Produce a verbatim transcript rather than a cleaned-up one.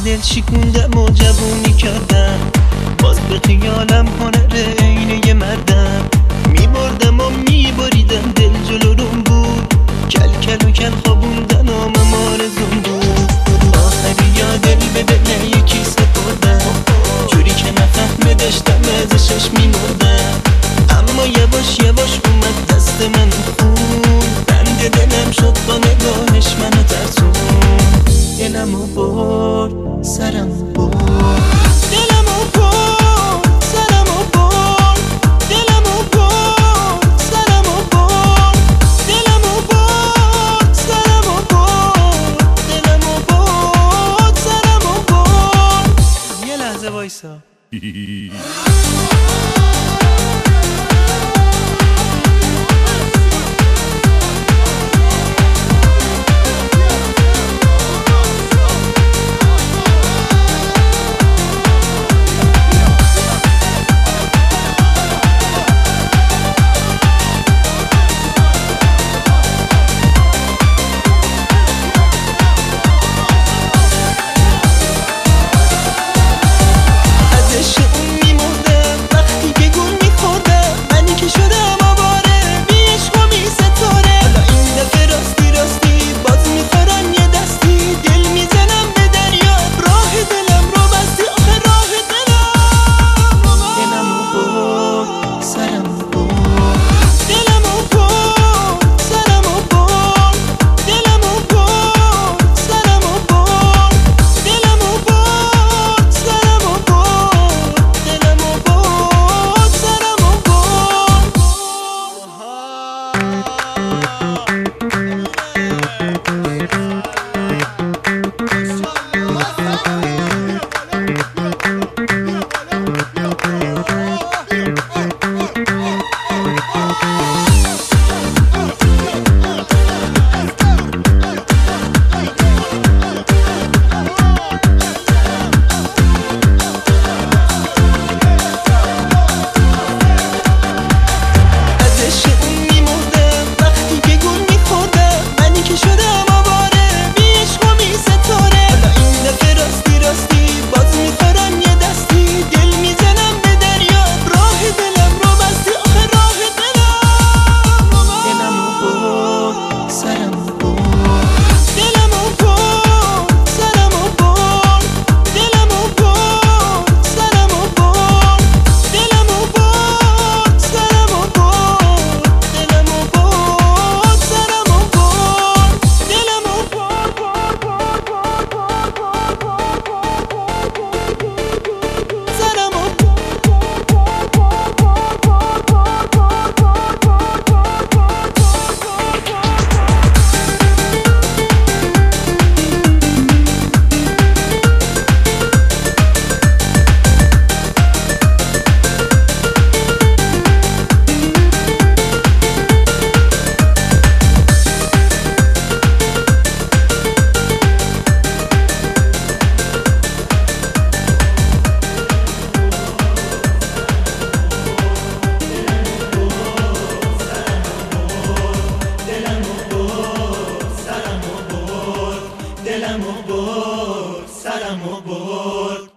دل شکوندم و جوونی کردم، باز به خیالم هنر عینه مردم. میبردم و میبریدم دل جلو روم بود، کل کل و کل خوابوندن و من آرزوم بود. آخری یا دل به دل یکی سپردم، جوری که نفهمه داشتم ازشش میمردم. اما یواش یواش اومد دست من خون، بند دلم شد با نگاهش منو ترسون. دلمو برد سرمو برد، دلمو برد سرمو برد، دلمو برد سرمو برد، دلمو برد سرمو برد، دلمو برد سرمو برد. یه لحظه وایسا. دلمو برد سرمو برد.